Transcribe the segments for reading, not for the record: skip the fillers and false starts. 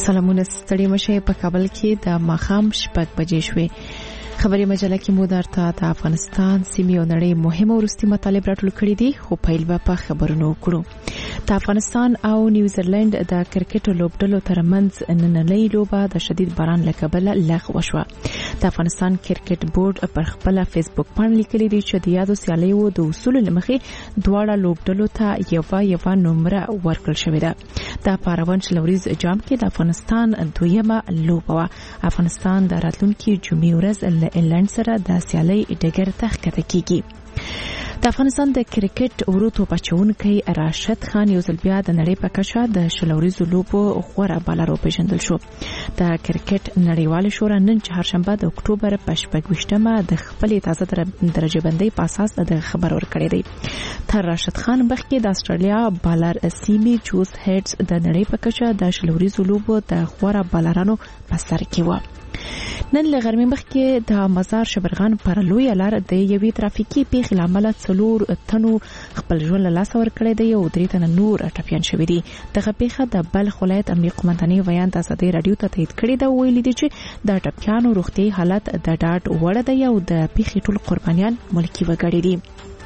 سلامونه ستړي مشه په کابل کې د ماښام 6 بجې شوې. خبري مجله کې مو درته د افغانستان سیمې او نړۍ مهمه ورستي مطالب راټول کړي دي، خو پیل به په خبرونو وکړو. د افغانستان او نیوزیلند د کرکټ لوبډلو ترمنځ نننۍ لوبه د شدید باران له کبله لغوه شوه. د افغانستان کرکټ بورډ پر خپل فیسبوک باندې لیکلي دي چې د یادو سیالیو د اصول لمخې دواړه لوبډلو ته یو نمره ورکړل شوې ده. د پاروان شلوریز جام کې د افغانستان دویمه لوبه وه. افغانستان د راتلونکي جمعې ورځ له ایرلند سره د سیالۍ ډګر ته ښکته کیږي. د افغانستان د کرکټ ورو توپ اچونکی راشد خان یو ځل بیا د نړۍ په کچه د شلوریزو لوبو غوره بالر وپېژندل شو. د کرکټ نړیواله شورا نن چهارشنبه د اکتوبر په 26مه د خپلې تازه درجه بندۍ په اساس د خبر ورکړی دی. تر راشد خان مخکې د استرالیا بالر سیمي جوز هیډز د نړۍ په کچه د شلوریزو لوبو د غوره بالرانو په سر کې و. نن له غرمې مخکې د مزار شبرغان پر لویه لار د یوې ترافیکي پیښې له امله 4 تنو خپل ژوند له لاسه ورکړی دی او 3 تنه نور ټپیان شوي دي. دغه پیښه د بلخ ولایت امنیه قومندانۍ ویان د ازادۍ راډیو ته تایید کړې ده. ویلي دي چې د ټپیانو روغتیايي حالت د ډاډ وړ دی او د پیښې ټول قربانیان ملکي وګړي دي.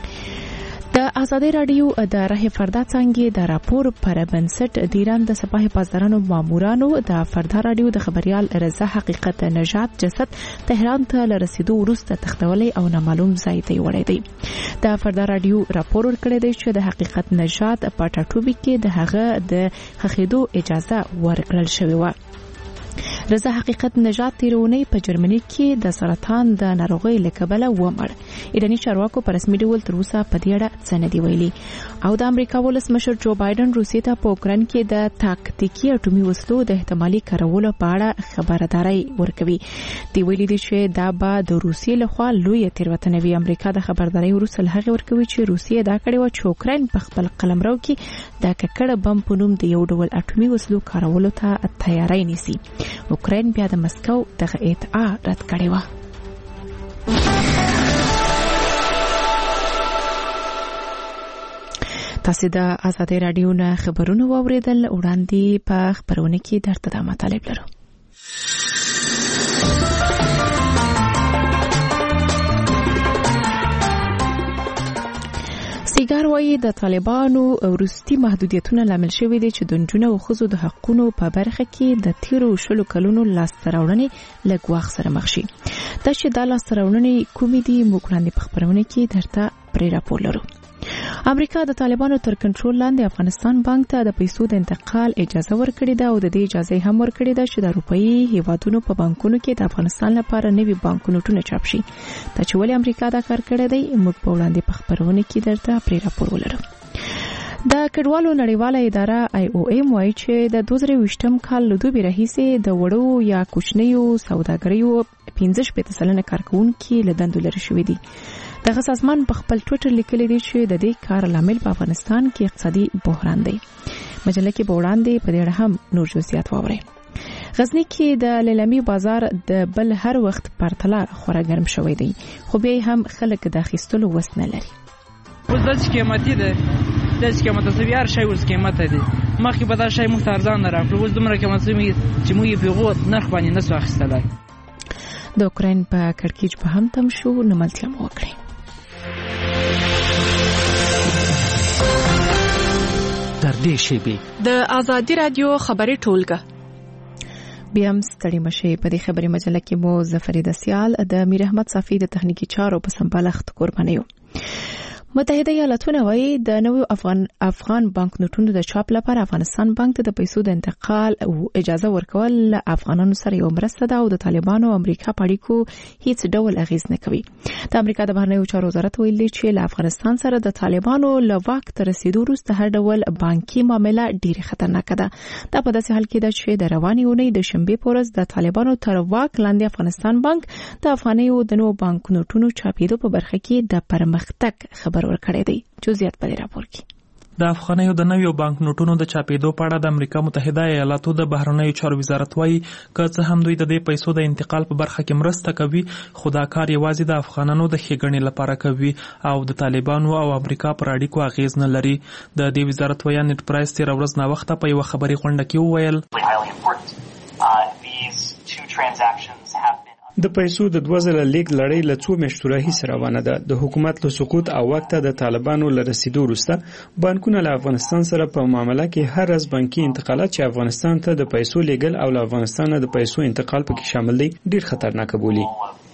د ازادۍ راډیو د راه فردا څنګه د راپور پر بنسټ د ایران د سپاه پاسدارانو مامورانو د فردا راډیو د خبريال رضا حقیقت نژاد جسد تهران ته لرسیدو وروسته تختولې او نامعلوم ځای ته وړي دی. د فردا راډیو راپور ورکړی دی چې د حقیقت نژاد په ټاټوبي کې د هغه د خخېدو اجازه ورکړل شوې و. رضا حقیقت نژاد تیرونی په جرمني کې د سرطان د ناروغۍ له کبله ومړ. ایراني چارواکو په رسمي ډول تر اوسه په دې اړه څه نه دی ویلي. او د امریکا ولسمشر جو بایدن روسیې ته په اوکراین کې د تاکتیکي اټومي وسلو د احتمالي کارولو په اړه خبرداري ورکوي. دی ویلي دی چې دا به د روسیې لخوا لوی تیروتنه وي. امریکا د خبرداري وروسته هغه ورکوي چې روسیې دا کړې و چې اوکراین په خپل قلمرو کې د ککړه بم په نوم د یو ډول اټومي وسلو کارولو ته تیاری نیسي. اوکراین بیا د مسکو دغه ادعا رد کړې و. تاسو د ازادۍ راډیو نه خبرونه واوریدل. وړاندې په خبرونه کې درته د مطالب لرو. سیګار وایي د طالبانو وروستي محدودیتونه لامل شوي دي چې د نجونو او ښځو د حقونو په برخه کې د تیرو 20 کلونو لاسته راوړنې له ګواښ سره مخ شي. دا چې دا لاسته راوړنې کومې دي موږ وړاندې په خبرونه کې درته پرې راپور لرو. امریکا د طالبانو تر کنټرول لاندې افغانستان بانک ته د پیسو د انتقال اجازه ورکړې ده او د دې اجازه هم ورکړې ده چې د اروپאי هیوادونو په بانکونو کې د افغانستان لپاره نوي بانک نوټونه چاپ شي. دا چې ولې امریکا دا کار کړی دی موږ په وړاندې په خبرونه کې درته پرې راپور ولرو. د کډوالو نړیواله اداره IOM وايي چې د 2020م کال له دوبي راهیسې د وړو یا کوچنیو سوداګریو 15% کارکونکي له دندو لرې شوي دي. دغه سازمان په خپل ټویټر لیکلی دی چې د دې کار لامل په افغانستان کې اقتصادي بحران دی. مجله کې په وړاندې په دې اړه هم نور جزئیات واورئ. غزنی کې د لیلامي بازار د بل هر وخت پرتله خورا ګرم شوی دی، خو بیا هم خلک د اخیستلو وس نه لري. اوس د قیمتي ده، د قیمت څه هر شی اوس قیمت دی. مخکې به دا شی مخ ارزان نه راکړو، اوس دومره قیمت چې موږ یې پیغو نرخ باندې نه سو اخیستلای. د اوکراین په کړکېچ په هم تم شو. نملتیا مو وکړئ. در دې شیبې د ازادي رادیو خبري ټولګه بیا هم ستړي مشه. په دې خبري مجله کې مو ظفر دسیال د میر احمد صافی د تخنیکی چارو په سمبالښت قربانیو. متحده ایالاتونه وايي د نوو افغان بانک نوټونو د چاپ لپاره افغانستان بانک ته د پیسو د انتقال او اجازه ورکول افغانانو سره یو مرسته ده او د طالبانو او امریکا په اړیکو هیڅ ډول اغیز نه کوي. د امریکا د بهرنیو چارو وزارت ویلي چې له افغانستان سره د طالبانو له واک ته رسیدو وروسته هر ډول بانکي معامله ډیره خطرناکه ده. دا په داسې حال کې ده چې د روانې اونۍ د شنبې په ورځ د طالبانو تر واک لاندې افغانستان بانک د افغانیو د نوو بانک نوټونو چاپېدو په برخه کې د پرمختګ خبر ورکړی دی. جزئیات په راپور کې. د افغانیو د نویو بانک نوټونو د چاپېدو په اړه د امریکا متحده ایالاتو د بهرنیو چارو وزارت وايي که څه هم دوی د دې پیسو د انتقال په برخه کې مرسته کوي، خو دا کار یوازې د افغانانو د ښېګڼې لپاره کوي او د طالبانو او امریکا پر اړیکو اغیز نه لري. د دې وزارت ویان نت پرایس تېره ورځ ناوخته په یوه خبري غونډه کې وویل د پیسو د 2000 لیګ لړۍ له 2 میاشتو راهیسې روانه ده. د حکومت له سقوط او وخت د طالبانو له رسیدو وروسته بانکونه له افغانستان سره په معامله کې هر ورځ بانکي انتقالات چې افغانستان ته د پیسو لیږل او له افغانستان د پیسو انتقال پکې شامل دي ډیر خطرناک بولي.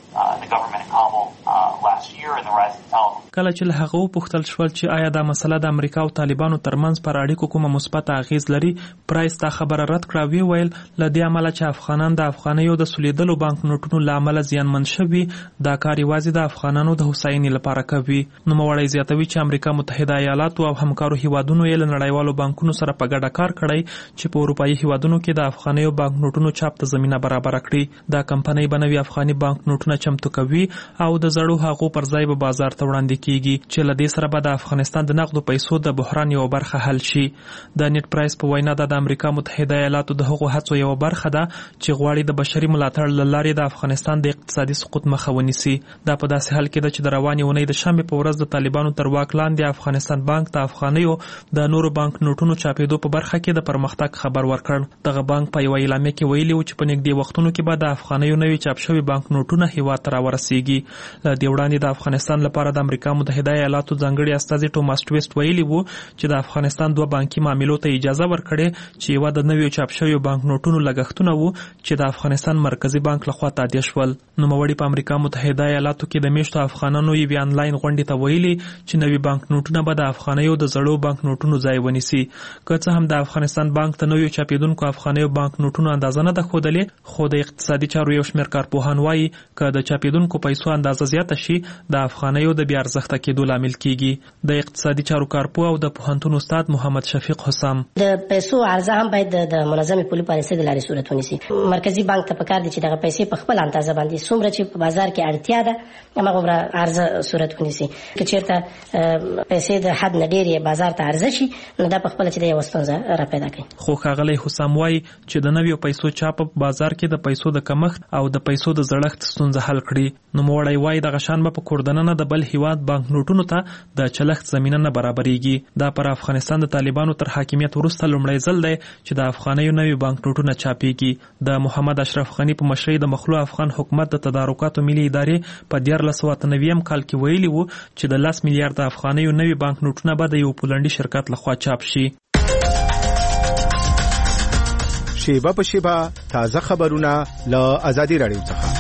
کله چې له هغه پوښتل شول چې آیا دا مسله د امریکا او طالبانو ترمنځ پر اړیکو کومه مثبت اغیز لري، پرایس دا خبره رد کړه. وی ویل ل دې عمله چې افغانان د افغانیو د سولیدلو بانک نوټونو لامل زیانمن شوي، دا کار یوازې د افغانانو د هوساینې لپاره کوي. نو موړی زیاتوي چې امریکا متحده ایالات او همکارو هیوادونو یې له نړیوالو بانکونو سره په ګډه کار کړی چې په اروپאי هیوادونو کې د افغانیو بانک نوټونو چاپ ته زمينه برابر کړي. دا کمپنۍ بنوي افغاني بانک نوټونه چمتو کوي او د زړو هغو پر ځای به بازار ته وړاندې کیږي چې له دې سره به د افغانستان د نقدو پیسو د بحران یو برخه حل شي. د نیټ پرایس په وینا د امریکا متحده ایالاتو د هغو هڅو یو برخه ده چې غواړي د بشري ملاتړ له لارې د افغانستان د اقتصادي سقوط مخه ونیسي. دا په داسې حال کې ده چې د روانې اونۍ د شنبې په ورځ د طالبانو تر واک لاندې افغانستان بانک ته افغانیو د نورو بانک نوټونو چاپېدو په برخه کې د پرمختګ خبر ورکړ. دغه بانک په یوه اعلامیه کې ویلي و چې په نږدې وختونو کې به د افغانیو نوي چاپ شوي بانک نوټونه هیواد ته راورسیږي. له دې وړاندې د افغانستان لپاره د امریکا متحده ایالاتو ځانګړي استازي ټوماس ټویسټ ویلي وو چې د افغانستان 2 بانکي معاملو ته اجازه ورکړي چې یو د نویو چاپ شویو بانک نوټونو لګښتونه وو چې د افغانستان مرکزی بانک لخوا تادیه شول. نو موري په امریکا متحده ایالاتو کې د میشتو افغانانو یو انلاین غونډې ته ویلي چې نوي بانک نوټونه به د افغانیو د زړو بانک نوټونو ځای ونیسي. که څه هم د افغانستان بانک ته نویو چاپیدونکو افغانیو بانک نوټونو اندازه نه ده ښودلې، خو د اقتصادي چارو یو شمېر کارپوهان وایي که د چاپیدونکو پیسو اندازه زیاته شي د افغانیو د بیا ارزښته کېدو لامل کیږي. د اقتصادي چارو کارپوه او د پوهنتون استاد محمد شفیق حسام د پیسو عرضه هم باید د منظمې پولي پالیسۍ د لارې صورت ونیسي. مرکزی بانک ته پکار دي چې دغه پیسې په خپل اندازه باندې څومره چې په بازار کې اړتیا ده هماغومره عرضه صورت ونیسي. که چېرته پیسې د حد نه ډېرې بازار ته عرضه شي نو دا په خپله چې د یوه ستونزه راپیدا کوي. خو ښاغلی حسام وایي چې د نویو پیسو چاپ په بازار کې د پیسو د کمښت او د پیسو د زړښت ستونزه حل کړي. نوموړی وایي دغه شان به په کوردننه د بل هیواد بانک نوټونو ته د چلښت زمینه نه برابرېږي. دا پر افغانستان د طالبانو تر حاکمیت وروسته لومړی ځل دی چې د افغانیو نوي بانک نوټونه چاپېږي. د محمد اشرف غني په مشرۍ د مخلوع افغان حکومت د تدارکاتو ملي ادارې په 1998 کال کې ویلي وو چې د 10 میلیارډ افغانیو نوي بانک نوټونه به د یو پولنډي شرکت لخوا چاپ شي. شیبه په شیبه تازه خبرونه له آزادي رادیو څخه.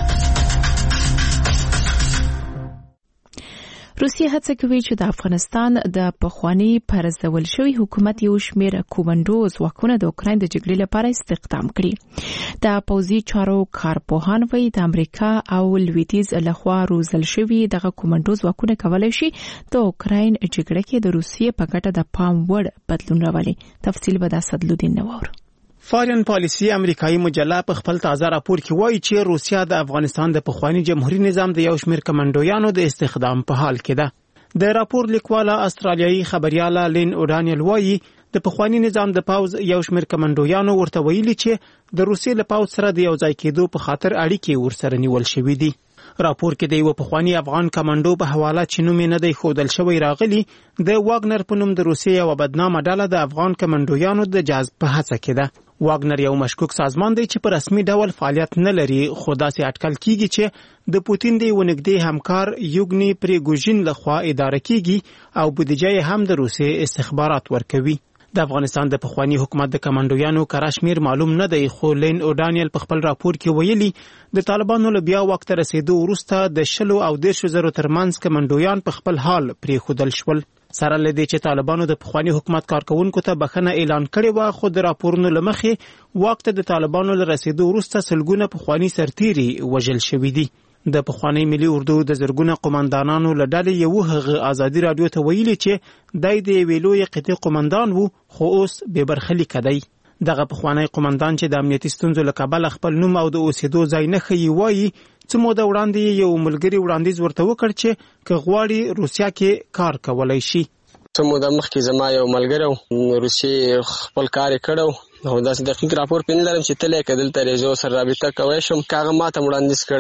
روسیه هڅه کوي چې د افغانستان د پخوانی پرځول شوی حکومت یو شمېر کومندو ځواکونه د اوکراین د جګړې لپاره استخدام کړي. د پوځي چارو کارپوهان وایي د امریکا او لویدیځ لخوا روزل شوي دغه کومندو ځواکونه کولی شي د اوکراین جګړه کې د روسیې په ګټه د پام وړ بدلون راولي. تفصیل به د اسدالدین نوور. فارین پالیسی امریکایي مجله په خپل تازه راپور کې وایي چې روسیه د افغانستان د پخوانی جمهوریت نظام د یو شمېر کمانډویانو د استخدام په حال کې ده. د راپور لیکواله استرالیایي خبرياله لین اوډانیل وایي د پخوانی نظام د پاوز یو شمېر کمانډویانو ورته ویلي چې د روسیې له پاوز سره د یو ځای کېدو په خاطر اړیکې ورسره نیول شوې دي. راپور کې د یو پخوانی افغان کمانډو په حواله چې نوم یې نه دی ښودل شوی راغلی د واګنر په نوم د روسیې یوه بدنامه ډله د افغان کمانډویانو د جذب په هڅه کې ده. واګنر یو مشکوک سازمان دی چې په رسمي ډول فعالیت نه لري، خو داسې اټکل کیږي چې د پوتین د یو نږدې همکار یوګني پریګوژین لخوا اداره کیږي او بودیجه هم د روسیې استخبارات ورکوي. د افغانستان د پخوانی حکومت د کمانډویانو کارشمیر معلوم نه دی، خو لین اوډانیل په خپل راپور کې ویلي د طالبانو له بیا وخت رسیدو وروسته د 10 او 10 زره ترمنځ کمانډویان په خپل حال پریښودل شول. سره لدی چې طالبانو د پخوانی حکومت کارکونکو ته بخنه اعلان کړی و، خو د راپورونو لمخې وخت د طالبانو له رسیدو وروسته سلګونه پخوانی سرتیري وژل شوي دي. د پخوانی ملي اردو د زرګونه قومندانانو له ډلې یو هغه آزادي رادیو ته ویلي چې دای د ویلو یقتی قومندان وو، خو اوس به برخلیک دی. دغه پخوانی قومندان چې د امنیتي ستونزو له کبله خپل نوم او د اوسېدو ځای نه ښیي وایي څه موده وړاندې یو ملګري وړاندیز ورته وکړ چې که غواړي روسیه کې کار کولی شي. څه موده مخکې زما یو ملګری روسیې خپل کار یې کړی او داسې دقیق راپور پې نه لرم چې تل یې که دلته رېزو سره رابطه کوی شم که هغه ما ته وړاندیز کړی و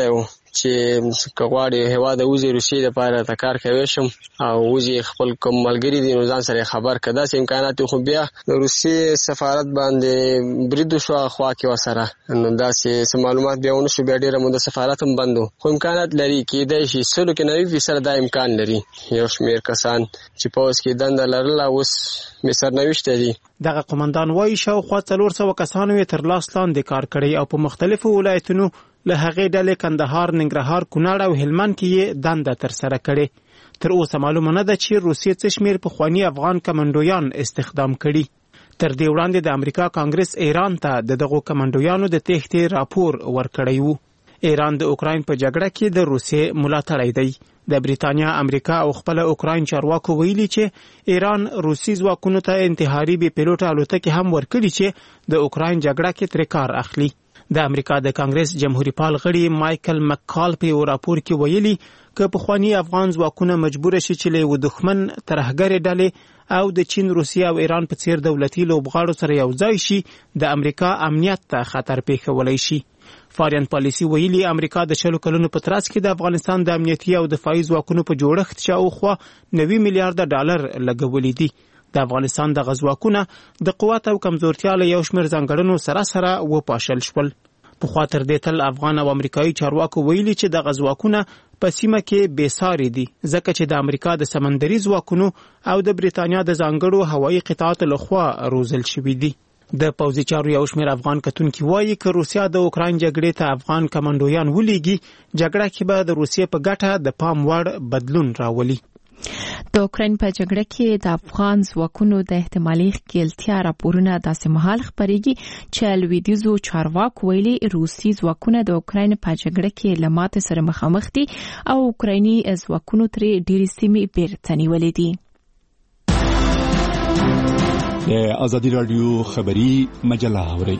چې کغواړي هیواد وزي روسیې لپاره د کار کوي شم او وزي خپل کوم ملګری دي نو ځان سره خبر کړه چې امکانات خو بیا د روسیې سفارت باندې برید شو خوا کې وسره نو دا چې معلومات بیا ونه شو بیا ډیره مو د سفارت هم بندو خو امکانات لري کېدای شي 90% دا امکان لري یو شمیر کسان چې په اوس کې دند لرل اوس مصر نوښت دي. دغه قومندان وایي شاوخوا 400 کسانو یې تر لاس لاندې کار کړی او په مختلفو ولایتونو له هغې ډلې کندهار، ننګرهار، کونړ او هلمند کې یې دنده ترسره کړې. تر اوسه معلومه نه ده چې روسیې څه شمیر پخواني افغان کمانډویان استخدام کړي. تر دې وړاندې د امریکا کانګرس ایران ته دغه کمانډویانو د تېښتې راپور ورکړی و. ایران د اوکراین په جګړه کې د روسیې ملاتړی دی. د بریتانیا، امریکا او خپل اوکراین چارواکو ویلي چې ایران روسي ځواکونو ته انتحاري بې پیلوټه الوتکې هم ورکړي چې د اوکراین جګړه کې ترې کار اخلي. د امریکا د کانګرس جمهوریت پال غړي مایکل مکال په راپور کې ویلي چې پخوانی افغان ځواکونه مجبور شي چې له دښمن ترهګرې ډلې او د چین، روسیه او ایران په څیر دولتي لوبغاړو سره یو ځای شي د امریکا امنیت ته خطر پیښولی شي. فارین پالیسی ویلي امریکا د 40 کلونو په ترڅ کې د افغانستان د امنیتي او دفاعي ځواکونو په جوړښت شاوخوا 90 میلیارډ ډالر لګولي دي. د افغانستان د غزواکونه د قوت او کمزورتیا له یو شمېر ځانګړنو سره وپاشل شول. پخوا تر دې تل افغان او امریکایي چارواکو ویلي چې د غزواکونه په سیمه کې بېساري دي ځکه چې د امریکا د سمندري ځواکونو او د بریتانیا د ځانګړو هوایي قطعاتو لخوا روزل شوي دي. د پوځي چارو یو شمېر افغان کتونکي وایي که روسیا د اوکراین جګړې ته افغان کمانډویان ولیږي جګړه کې به د روسیې په ګټه د پام وړ بدلون راولي. د اوکراین په جګړه کې د افغان ځواکونو د احتمالي ښکېلتیا راپورونه داسې مهال خپرېږي چې لویدیځو چارواکو ویلي روسي ځواکونه د اوکراین په جګړه کې له ماتې سره مخامخ دي او اوکرایني ځواکونو ترې ډېرې سیمې بیرته نیولې دي. د ازادي رادیو خبری مجله اوري.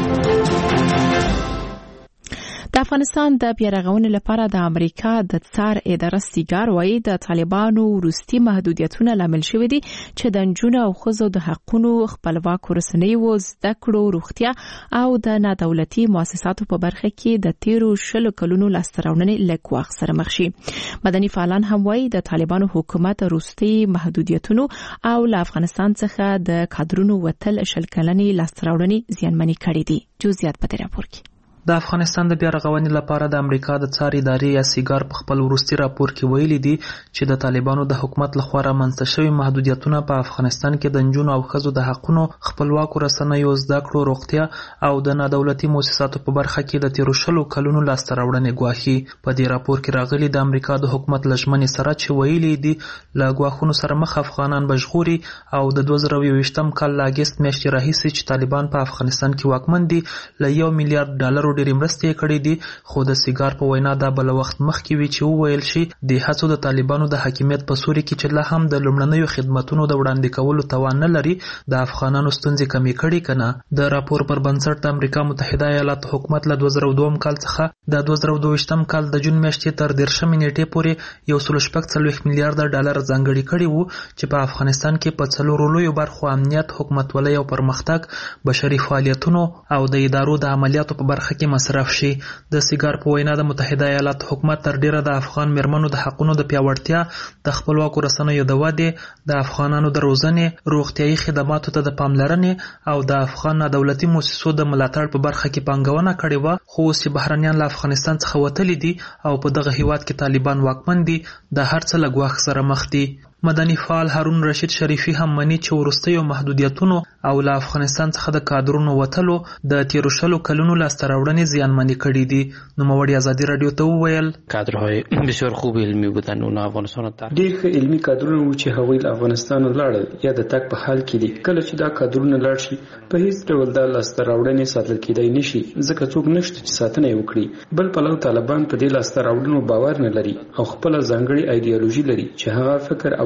د افغانستان د بیارغونې لپاره د امریکا د څار اداره سیګار وایي د طالبانو وروستي محدودیتونه لامل شوي دي چې د نجونو او ښځو د حقونو، خپلواکو رسنیو، زده کړو، روغتیا او د نادولتي مؤسساتو په برخه کې د تیرو 20 کلونو لاسته راوړنې له ګواښ سره مخ شي. مدني فعالان هم وایي د طالبانو حکومت وروستي محدودیتونو او له افغانستان څخه د کادرونو وتل 20 کلنې لاسته راوړنې زیانمنې کړې دي. جزئیات په دې راپور کې. د افغانستان د بیارغونې لپاره د امریکا د څار ادارې یا سیګار په خپل وروستي راپور کې ویلي دي چې د طالبانو د حکومت لخوا رامنځته شوي محدودیتونه په افغانستان کې د نجونو او ښځو د حقونو، خپلواکو رسنیو، زده کړو، روغتیا او د نادولتي مؤسساتو په برخه کې د تیرو 20 کلونو لاسته راوړنې ګواښي. په دې راپور کې راغلي د امریکا د حکومت له ژمنې سره چې ویلي دي له ګواښونو سره مخ افغانان بژغوري او د 2021 کال له اګست میاشتې راهیسې چې طالبان په افغانستان کې واکمن دي له $1 میلیارډ ډېرې مرستې کړې دي. خو د سیګار په وینا دا بل وخت مخکې وی چې وویل شي د هڅو د طالبانو د حاکمیت په سوري کې چې لا هم د لومړنیو خدماتونو د وړاندې کولو توان نه لري د افغانانو ستونزې کمې کړي کنه. د راپور پر بنسټ د امریکا متحده ایالاتو حکومت له 2002 کال څخه د 2022 کال د جون میاشتې تر 13 نیټې پورې 1.45 میلیارډ ډالر ځانګړي کړي وو چې په افغانستان کې په څلورو لویو برخو امنیت، حکومتولۍ او پرمختګ، بشري فعالیتونو او د ادارو د عملیاتو په برخه کې مصرف شي. د سیګار په وینا د متحده ایالاتو حکومت تر ډیره د افغان میرمنو د حقونو د پیاوړتیا، د خپلواکو رسنیو د ودې، د افغانانو د روزنې، روغتیايي خدماتو ته د پاملرنې او د افغان دولتي مؤسسو د ملاتړ په برخه کې پانګونه کړې وه. خو اوس چې بهرنیان له افغانستان څخه وتلي دي او په دغه هیواد کې طالبان واکمن دي د هر څه له ګواښ سره مخ دي. مدني فعال هارون رشید شریفي هم مني چې وروستیو محدودیتونو او له افغانستان څخه د کادرونو وتلو د تیرو 20 کلونو لاسته راوړنې زیانمنې کړې دي. نوموړي ازادي رادیو ته وویل کادرهای بسیار خوب علمی بودن اون افغانستان ته ډېر ښه علمي کادرونه وو چې هغوی له افغانستان لاړل یا د تګ په حال کې دي. کله چې دا کادرونه لاړ شي په هیڅ ډول دا لاسته راوړنې ساتل کېدای نشي ځکه څوک نشته چې ساتنه یې وکړي. بل پلو طالبان په دې لاسته راوړنو باور نه لري او خپل ځانګړي ایډیالوژي لري چې هغه فکر او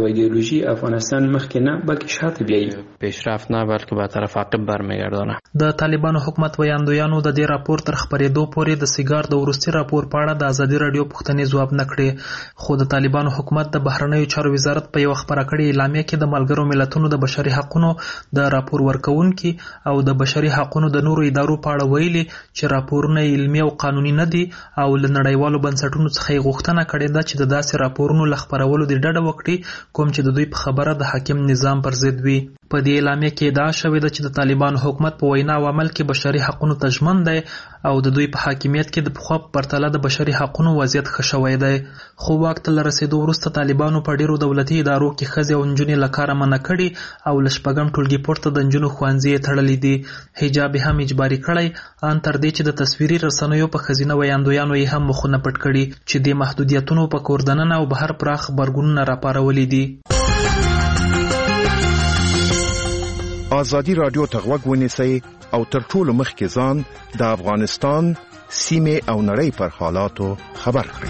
و ایدئولوژی افغانستان مخکې نه بلکې شاته بیایي. پیشرفت نه بلکې به طرف عقب برمیگردونه. د طالبانو حکومت ویاندویانو د دې راپور تر خبرېدو پورې د سیګار د وروستي راپور په اړه د ازادي رادیو پوښتنې ځواب نه کړې، خو د طالبانو حکومت د بهرنیو چارو وزارت په یو خبره کړې اعلامیه کې د ملګرو ملتونو د بشري حقوقو د راپور ورکونکي او د بشري حقوقو د نورو ادارو په اړه ویلي چې راپورونه علمي او قانوني نه دي او له نړیوالو بنسټونو څخه یې غوښتنه کړې ده چې د داسې راپورونو له خپرولو د ډډه وکړي کوم چې د دوی په خبره د حاکم نظام پر ضد وي. په دې اعلامیه کې ادعا شوې ده چې د طالبانو حکومت په وینا او عمل کې بشري حقوقو ته ژمن دی او د دوی په حاکمیت کې د پخوا په پرتله د بشري حقوقو وضعیت ښه شوی دی، خو واک ته له رسېدو وروسته طالبانو په ډیرو دولتي ادارو کې ښځې او نجونې له کاره منع کړي او له شپږم ټولګي پورته د نجونو ښوونځي یې تړلي دي. حجاب هم اجباري کړی، ان تر دې چې د تصویري رسنیو په ښځینه ویاندویانو یې هم مخونه پټ کړي چې د محدودیتونو په کور دننه او بهر پراخ غبرګونونه راپارولي دي. ازادي رادیو ته غوږ ونیسئ او تر ټولو مخکې ځان د افغانستان سیمې او نړۍ پر حالاتو خبر کړئ.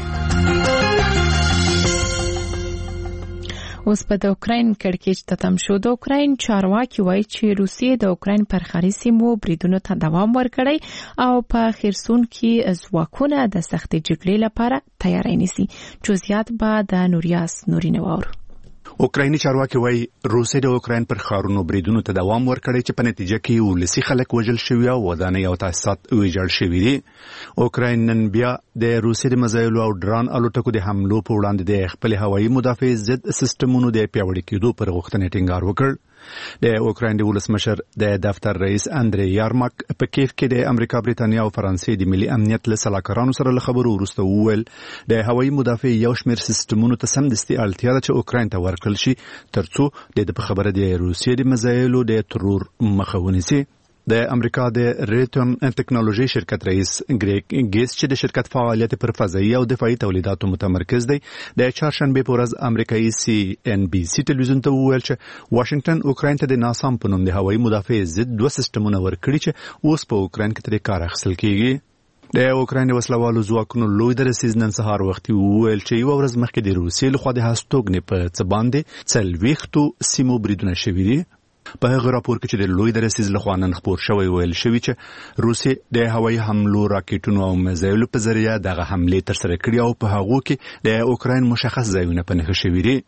اوس په د اوکراین کړکېچ ته تم شو. د اوکراین چارواکي وایي چې روسیې د اوکراین پر ښاري سیمو بریدونو ته دوام ورکړی او په خرسون کې ځواکونه د سختې جګړې لپاره تیاری نیسي. جزئیات به د نوریاس نورینه واورو. اوکرایني چارواکي وایي روسیې د اوکراین پر ښارونو بریدونو ته دوام ورکړی چې په نتیجه کې ولسي خلک وژل شوي او ودانۍ او تاسیسات ویجاړ شوي دي. اوکراین نن بیا د روسیې د میزایلو او ډرون الوتکو د حملو په وړاندې د خپل هوایي مدافع ضد سیستمونو د پیاوړي کېدو پر غوښتنې ټینګار وکړ. د اوکراین د ولسمشر د دفتر رئیس اندری یارماک په کیف کې د امریکا، بریتانیا او فرانسې د ملي امنیت له سلاکارانو سره له خبرو وروسته وویل د هوایي مدافع یو شمېر سیستمونو ته سمدستي اړتیا ده چې اوکراین ته ورکړل شي ترڅو د په خبره د روسیې د میزایلو د ترور مخه ونیسي. د امریکا د ریتون ټیکنالوژي شرکت رئیس ګریګ ګیس چې د شرکت فعالیت پر فضایي او دفاعي تولیداتو متمرکز دی د چهارشنبه په ورځ امریکایي CNBC ټلویزیون ته وویل چې واشنگټن اوکراین ته د ناسم په نوم د هوایي مدافع ضد 2 سیستمونه ورکړي چې اوس په اوکراین کې ترې کار اخیستل کیږي. د اوکراین د وسلوالو ځواکونو لوی درسیز نن سهار وختي وویل چې یو ورځ مخکې د روسیې لخوا د هستوګنې په څه باندې 40 سیمو بریدونه شوي دي. په هغه راپور کې چې د لوی درسیز لخوا نن خپور شوی ویل شوی چې روسیې د هوایي حملو، راکټونو او میزایلو په ذریعہ دغه حملې ترسره کړې او په هغو کې د اوکراین مشخص ځایونه په نښه شوي دي.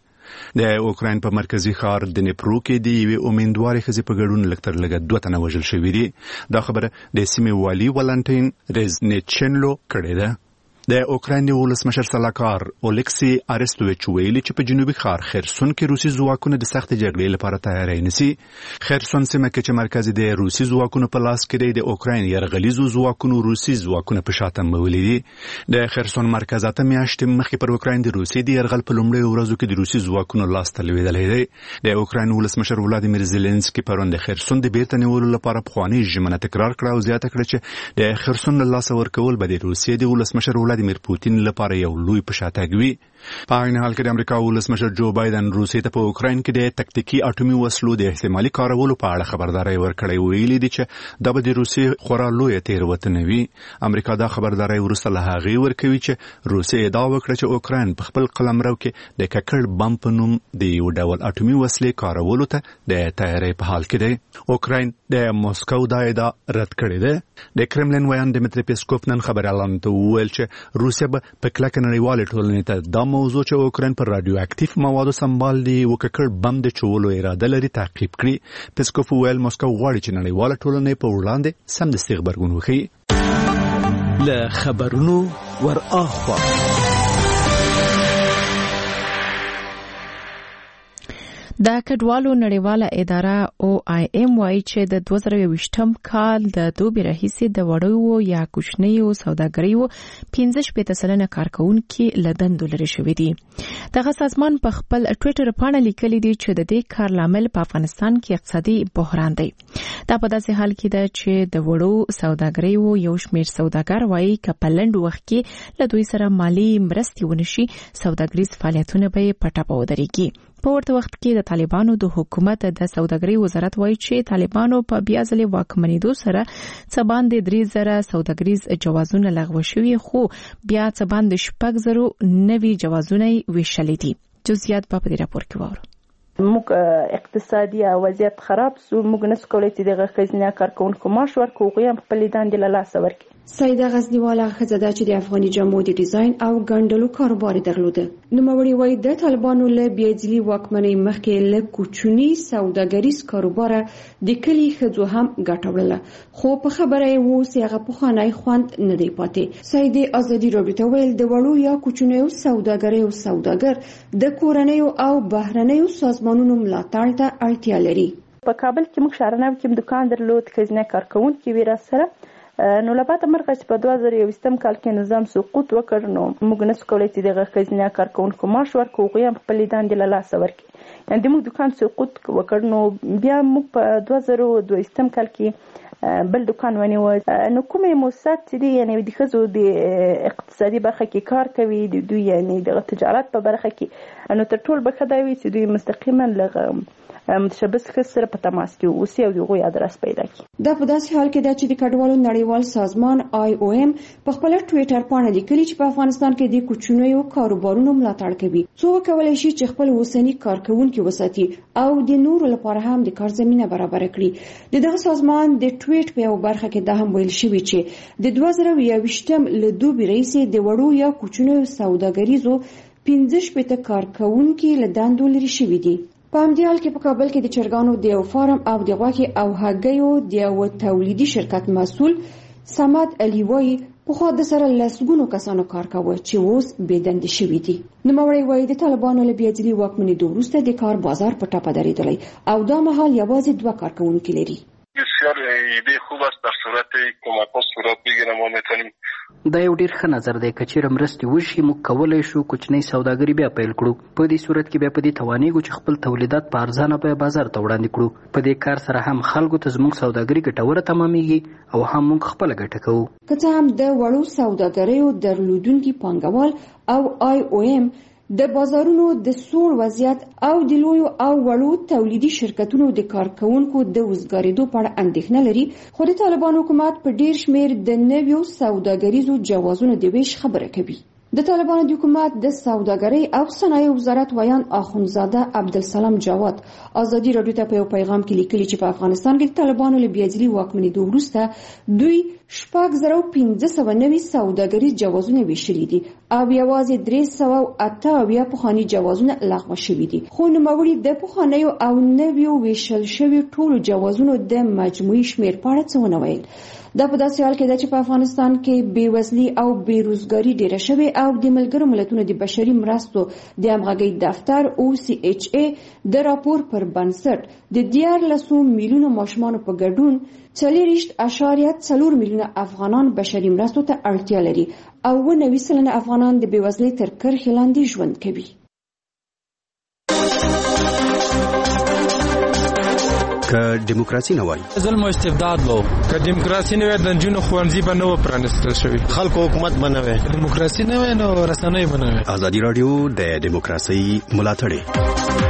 د اوکراین په مرکزی ښار دنیپرو کې د یوې امیندوارې ښځې په ګډون لږ تر لږه 2 تنه وژل شوي دي. دا خبره د سیمې والي ولنټین ریزنیچنلو کړې ده. د اوکراین ولسمشر سلاکار اولیکسی ارستوویچ ویلي چې په جنوبي ښار خرسون کې روسي ځواکونه د سخت جګړې لپاره تیاری نیسي. خرسون سیمه کې چې مرکز د روسي ځواکونو په لاس کې دی، د اوکراین یرغلیزو ځواکونو روسي ځواکونه په شا تمبولي دي. د خرسون مرکز اته میاشتې مخکې پر اوکراین د روسي د یرغل په لومړیو ورځو کې د روسي ځواکونو لاس ته لوېدلی دی. د اوکراین ولسمشر ولادیمیر زيلنسکي پرون د خرسون د بیرته نیولو لپاره پخوانۍ ژمنه تکرار کړه او زیاته کړه چې د خرسون له لاسه ورکول به د روسیې د ولسمشر ولادیمیر پوتین لپاره یو لوی پشاتګ وي. په عین حال کې د امریکا ولسمشر جو بایدن روسیې ته په اوکراین کې د تکتیکي اټومي وسلو د احتمالي کارولو په اړه خبرداري ورکړې، ویلي دي چې دا به د روسیې خورا لویه تېروتنه وي. امریکا دا خبرداري وروسته له هغې ورکوي چې روسیې ادعا وکړه چې اوکراین په خپل قلمرو کې د ککړ بم په نوم د یو ډول اټومي وسلې کارولو ته د تیاری په حال کې دی. اوکراین د موسکو دا ادعا رد کړې ده. د کرملین ویان دمیتری پیسکوف نن خبريالانو ته وویل چې روسیه به په کلکه نړیوالې ټولنې ته دا موضوع چې اوکراین پر رادیو اکټیف موادو سمبال دی وککړ بم د چولو اراده لري تعقیب کړي. پیسکوف ویل موسکو غواړي چې نړیواله ټولنه په وړاندې سمدستي خبرګون وکړي. له خبرونو ور اخوا د کډوالو نړیواله اداره OIM وایي چې د 2020م کال د دوبي راهیسې د وړو یا کوچنیو سوداګریو 15% کارکونکي له دندو لرې شوي دي. دغه سازمان په خپل ټویټر باندې لیکلي دي چې د دې کار لامل په افغانستان کې اقتصادي بحران دی. دا په داسې حال کې ده چې د وړو سوداګریو یو شمېر سوداګر وایي چې په لنډ وخت کې له دوی سره مالي مرستې ونشي سوداګریز فعالیتونه به په ټاپه ودرېږي. په ورته وخت کې د طالبانو د حکومت د سوداګرۍ وزارت وایي چې طالبانو په بیا ځلې واکمنېدو سره څه باندې 3000 سوداګریز جوازونه لغوه شوي، خو بیا څه باندې 6000 نوي جوازونه ویشلې دي. جزئیات په دې راپور کې واورو. موږ اقتصادي وضعیت خراب سو، موږ نسو کولای چې دغه ښځینه کارکونکو معاش ورکړو، هغوی هم خپلې دندې له لاسه ورکړي. سیده غزنیواله ښځه ده چې د افغاني جامو د ډیزاین او ګنډلو کاروبار درلوده. نوموړې وایي د طالبانو له بېعدلي واکمنۍ مخکې له کوچني سوداګریز کاروباره د کلي ښځو هم ګټه وړله، خو په خبره یې اوس هغه پخوانی خوند نه دی پاتې. سیدې ازادي راډیو ته ویل د وړو یا کوچنیو سوداګریو سوداګر د کورنیو او بهرنیو سازمانونو ملاتړ ته اړتیا لري. په کابل کې موږ شهرنو کې دکان درلود، ښځینه کارکونکي وې راسره، نو له بعده مرغه چې په 2021 کال کې نظام سقوط وکړ، نو موږ نسو کولای چې دغه ښځینه کارکونکو معاش ورکړو، هغوی هم خپلې دندې له لاسه ورکړي. یعنې د موږ دکان سقوط وکړ، نو بیا موږ په 2022 کال کې بل دکان ونیوه. نو کومې موسسات چې دي یعنې د ښځو د اقتصادي برخه کې کار کوي، د دوی یعنې د تجارت په برخه کې، نو تر ټول به ښه دا وي چې دوی مستقیما له متشبث ښځو سره په تماس کې اوسي او د هغوی ادرس پیدا کړي. دا په داسې حال کې ده چې د کډوالو نړیوال سازمان IOM په خپل ټویټر باندې لیکلي چې په افغانستان کې د کوچنیو کاروبارونو ملاتړ کوي، څو وکولای شي چې خپل اوسنی کارکونکي وساتي او د نورو لپاره هم د کار زمينه برابر کړي. دغه سازمان د ټویټ په یو برخه کې دا هم ویل شوی چې د 2022 له دوبي رئیس د وړو یا کوچنیو سوداګریزو 15 کارکونکي له دندو لري شوی دي. په همدې حال کې په کابل کې د چرګانو د یو فارم او د غوښې او هګیو د یو تولیدي شرکت مسؤل صمد علي وایي پخوا د سره لسګونو کسانو کار کاوه چې اوس بې دندې شوي دي. نوموړی وایي د طالبانو له بېعدلي واکمنېدو وروسته د کار بازار په ټپه درېدلی او دا مهال یوازې 2 کارکوونکي لري. بسیار ایده خوب است، در صورت کمک ها صورت بگیره ما میتونیم. دا یو ډیر ښه نظر دی، که چیرې مرستې وشي موږ کولی شو کوچنۍ سوداګري بیا پیل کړو. په دې صورت کې بیا په دې توانیږو چې خپل تولیدات په ارزانه بیه بازار ته وړاندې کړو. په دې کار سره هم خلکو ته زموږ سوداګري ګټوره تمامیږي او هم موږ خپله ګټه کوو. که څه هم د وړو سوداګریو درلودونکي پانګوال او IOM د بازارونو د سوړ وضعیت او د لویو او وړو تولیدي شرکتونو د کارکونکو د وزګارېدو په اړه اندېښنه لري، خو د طالبان حکومت په ډیر شمېر د نویو سوداګریزو جوازونو د ویش خبره کوي. د طالبانو د حکومت د سوداګرۍ او صنایع وزارت ویان اخوندزاده عبدالسلام جواد ازادي راډیو ته په یو پیغام کې لیکلي چې په افغانستان کې د طالبانو له بېعدلي واکمنېدو وروسته دوی 1590 سوداګریز جوازونه ویشلي دي او یوازې 308 پخواني جوازونه لغوه شوي دي، خو نوموړي د پخوانیو او نویو ویشل شوي ټولو جوازونو د مجموعي شمېر په اړه څه ونه ویل. دا په داسې حال کې ده چې په افغانستان کې بېوزلي او بېروزګاري ډېره شوې او د ملګرو ملتونو د بشري مرستو د همغږۍ دفتر OCHA د راپور پر بنسټ د 14 میلیونو ماشومانو په ګډون 4.4 میلیونه افغانان بشري مرستو ته اړتیا لري او 90% افغانان د بېوزلۍ تر کرښې لاندې ژوند کوي. که دیموکراسي نه وای ظلم او استبداد وو، که دیموکراسي نه وای د نجونو ښوونځي به نه و پرانیستل شوي، خلکو حکومت به نه وای، دیموکراسي نه وای نو رسنۍ به نه وای. ازادي راډیو د دیموکراسي ملاتړ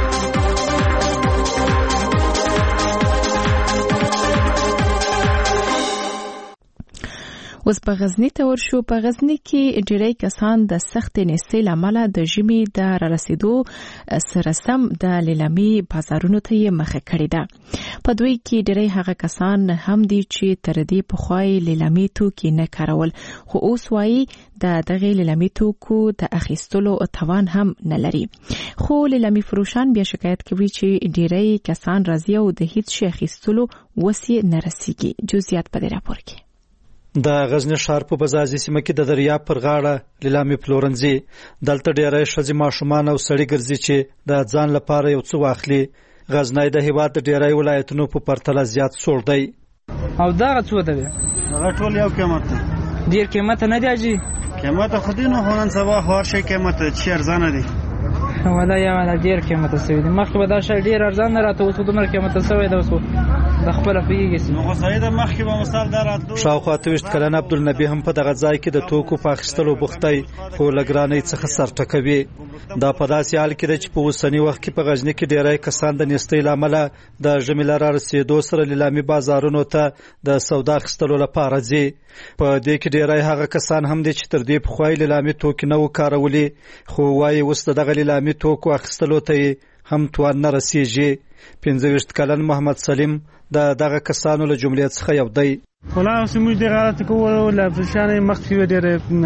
اوس په غزنی ته ورشو. په غزنی کې ډېری کسان د سخت نېستۍ له امله د ژمي د رارسېدو سره سم د لیلامي بازارونو ته یې مخه کړې ده. په دوی کې ډېری هغه کسان هم دي چې تر دې پخوا یې لیلامي توکي نه کارول، خو اوس وایي د دغې لیلامي توکو د اخیستلو توان هم نه لري. خو لیلامي فروشان بیا شکایت کوي چې ډېری کسان راځي او د هیڅ شي اخیستلو وس یې نه رسیږي. جزئیات په دې راپور کې. د غزنی ښار په بزازي سیمه کې د دریاب پر غاړه لیلامي پلورنځي، دلته ډېری ښځې ماشومان او سړي ګرځي چې د ځان لپاره یو څه واخلي. غزنی د هیواد د ډېری ولایتونو په پرتله زیات سوړ دی. او دغه څه ده هغه ټول یو قیمت دی، ډېر قیمت نه دی اجي، قیمت خو دې نه هونن سبا هر شي قیمت چې ارزانه دی. ولا یا ولا ډېر قیمت سوي دي، مخکې به دا شی ډېر ارزان نه راته، اوس دومره قیمت سوی دی. اوس د خپل پیږي نو غوسه ده مخکې به مثال دراتلو. شاوخوا 28 کلن عبدالنبی هم په دغه ځای کې د توکو په اخیستلو بوختی، خو له ګرانۍ څخه سر ټکوي. دا په داسې حال کې ده چې په اوسني وخت کې په غزني کې ډېری کسان د نېستۍ له امله د ژمي له رارسېدو سره لیلامي بازارونو ته د سودا اخیستلو لپاره ځي. په دې کې ډېری هغه کسان هم دي چې تر دې پخوا لیلامي توکي نه و کارولي، خو وایي اوس د دغه لیلامي لیلامي توکو اخیستلو ته هم توان نه رسیږي. 25 کلن محمد سلیم د دغه کسانو له جملې څخه یو دی. ولا سموږ د غلط کوو لا فشانې مخکې ډېر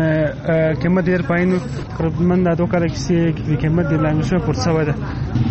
قیمت ډېر پاینو تقریبا د 2 کال کې قیمت د لانګشو پورڅه ده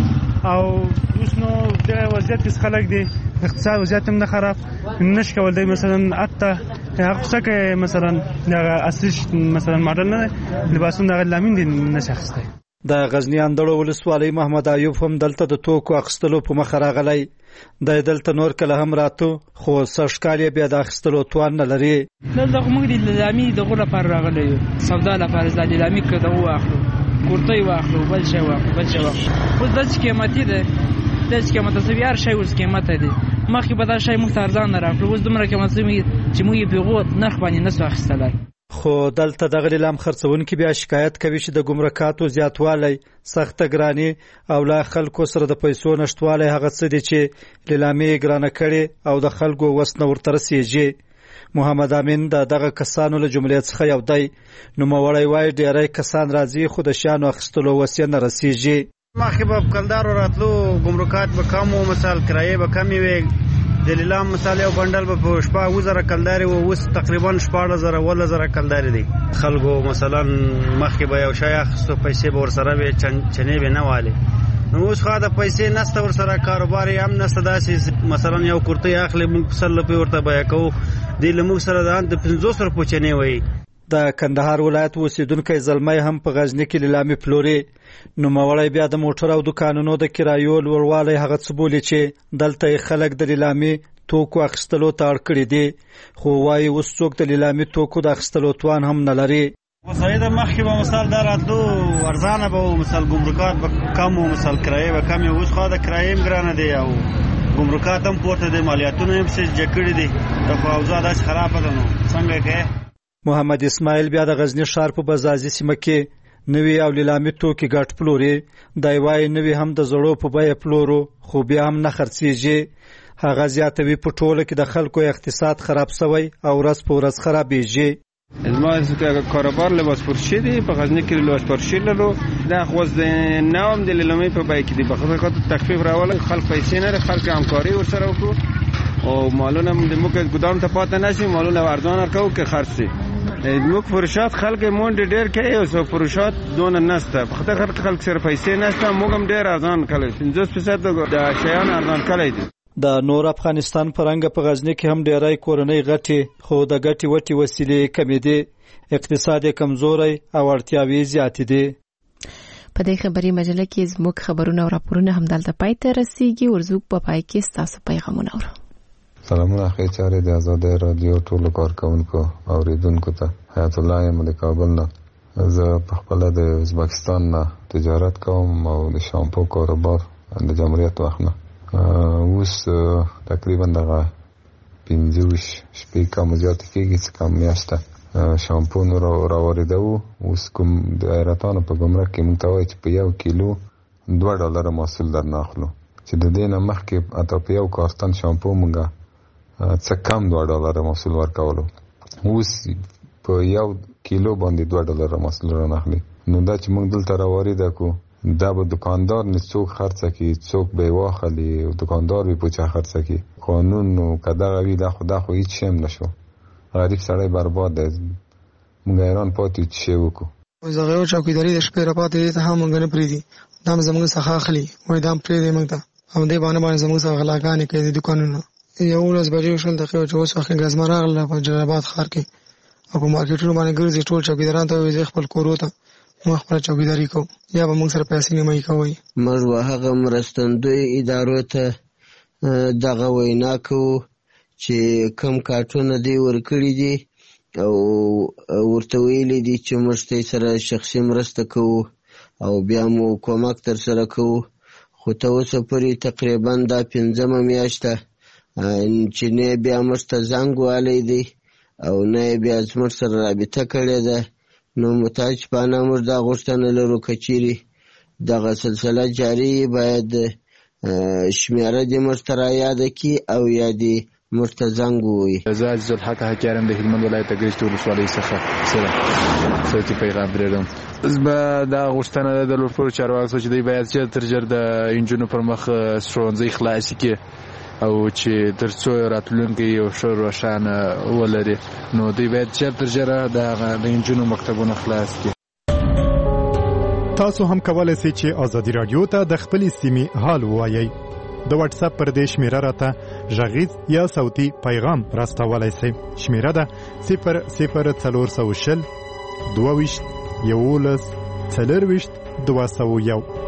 او اوس نو د وضعیت کې خلک دي اقتصاد وضعیت هم نه خراب نش کول دی. مثلا اته هغه څه مثلا د اصلي مثلا ماډل نه لباسونه د لامین دي نشخصته. د غزنی اندړو ولسوالۍ محمد ایوب هم دلته د توکو اخیستلو په مخ راغلی. د دلته نور کله هم راتو خو سرشکالي بیا د اخیستلو توان نه لري. دلته موږ د لامي دغه لپاره راغلی یو سودا لپاره د لامي کده واخلو کورتۍ واخلو بل شی واخلو خو د قیمتي ده د قیمت څه یار شی اوس قیمت دی مخکې به دا شی موږ ارزان نه راکړو اوس دومره قیمت چې موږ یې پیغوت نرخ باندې نسو اخیستلای. خو دلته دغه لیلام خرڅونکي بیا شکایت کوي چې د ګمرکاتو زیاتوالی سخته ګرانی او لا خلکو سره د پیسو نشټوالی هغه څه دي چې لیلامي ګرانه کړي او د خلکو وس نه ورته رسیږي. محمد امین د دغه کسانو له جملې څخه یو دی. نوموړی وایي ډېری کسان راځي خو د شیانو اخیستلو وس یې نه رسیږي. مخکې به کلدارو راتلو ګمرکات به کم و مثال کرایې به کمې وې د لیلام مثال یو بنډل به په 2000 کلدارې و اوس تقریبا 14000 کلدارې دي. خلکو مثلا مخکې به یو شی اخیستو پیسې به ورسره وې چنې به نه والې نو اوس خو د پیسې نسته ورسره کاروبار یې هم نسته. داسې مثلا یو کورتۍ اخلي موږ 100 روپۍ ورته بیه کوو دی له موږ سره د 500 روپۍ چنې وایي. د کندهار ولایت اوسیدونکی زلمی هم په غزنی کې لیلامي پلوري. نوموړی بیا د موټر او دکانونو د کرایو لوړوالی هغه څه بولي چې دلته خلک د لیلامي توکو اخیستلو ته اړ کړي دي خو وایي اوس څوک د لیلامي توکو د اخیستلو توان هم نه لري. وسایده مخکې به مثال دا راتلو ارزانه به مثال ګمرکات به کم و مثال کرایې به کمې اوس خو د کرایې هم ګرانه دی او ګمرکات هم پورته دی مالیاتونه هم څه جکړي دي خو اوضاع داسې خرابه ده نو څنګه کوې. محمد اسماعیل بیا د غزنی ښار په بزازي سیمه کې نوی او لیلامي توکي ګټ پلوري. دی وایي نوی هم د زړو په بیه پلورو خو بیا هم نه خرڅېږي. هغه زیاتوي په ټوله کې د خلکو اقتصاد خراب شوی او ورځ په ورځ خرابېږي. ما کاروبار لباس فروشی دی په غزنی کې لباس فروشی لرو دا خو د نوم د لیلامي په بیه کې دی په خاطر تخفیف راول خلک پیسې نه خلک همکاري ورسره وکړو او مالونه د موږ ګدام ته پاتې نشي مالونه ارزان ورکو کې خرڅي موږ فروشات خلک مونډ ډېر کوي او فروشات دون نسته په خاطر خلک سره پیسې نشته موږ هم ډېر ارزان کړی 50% د شیان ارزان کړی دي. د نور افغانستان پرنګ په غزنی کې هم ډېری کورنۍ غټي خو د غټي وټي وسیلې کمې دي اقتصاد کمزوري او اړتیاوې زیاتې دي. په دې خبري مجله کې زموږ خبرونه او راپورونه هم دلته پای ته رسیږي. ورزوک په پای کې ستاسو پیغامونه اورو. سلامونه اخی چارې د آزادۍ رادیو ټولو کارکونکو اوریدونکو ته حیات الله یم د کابل نه. زه په خپل د ازبکستان نه تجارت کوم او د شامپو کاروبار د جمهوریت وخت نه اوس تقریبا دغه 15 شپې کم زیات کېږي چې کم میاشته شامپو نور راوړیدو. اوس کوم د ایراتانو په ګمرک کې موږ ته وایي چې په 1 کیلو $2 محصول درنه اخلو چې د دې نه مخکې اته په یو کارتن شامپو موږ څه کم $2 محصول ورکولو اوس په 1 کیلو باندې $2 محصول رانه اخلي. نو دا چې موږ دلته راوړیدا کو دا به دکاندار نه څوک خرڅه کی څوک به واخلي او دکاندار به پوچا خرڅه کی قانون نو کدا غوی دا خدا خو هیڅ شم نشو غریب سړی برباد دی. موږ ایران پاتې شي وکړو زغه او چوکیداری د شپې را پاتې ته هم موږ نه پریدي دا زموږ څخه اخلي وای دا پرې دی موږ ته هم دې باندې زموږ څخه غلاګانې کوي د دکانونو. یو ورځ بجې شول دغه چې اوس اخر غزمه راغله په جلالاباد ښار کې او په مارکیټونو باندې ګرځي ټول چوکیداران ته وي خپل کورو ته موږ خپل چوکیداری کوو یا به موږ سره پیسې نه مې کوي. موږ هغه مرستندوی ادارو ته دغه وینا کوو چې کم کارتونه دی ورکړي دي او ورته ویلي دي چې موږ سره شخصي مرسته کوو او بیا مو کومک تر سره کوو. خو ته اوسه پورې تقریبا دا 5مه میاشته چې نه بیا موږ ته زنګ والی دی او نه بیا زموږ سره رابطه کړې ده. نو متاسفانه موږ دا غوښتنه لرو که چیرې دغه سلسله جاري باید شمیره دې موږ ته رایاده کړي او یا دې موږ ته زنګ ووهي. زه عزیز الحق حکیارم د هلمند ولایت اګریج ولسوالۍ څخه صوتي پیغام پرېږدم. زما دا غوښتنه ده د لوړپوړو چارواکو چې دوی باید ژر تر ژره د نجونو پر مخ ښوونځي خلاص کړي او چې تر څو راتلونکی یو ښه روښانه ولري نو دوی باید ژر تر ژره د نجونو مکتبونه خلاص کړي. تاسو هم کولای شئ چې ازادي رادیو ته د خپلې سیمې حال ووایئ. د واتس اپ پر دې شمیره راته غږیز یا صوتي پیغام راستولای شئ. شمیره ده 00420 22 11 24 201.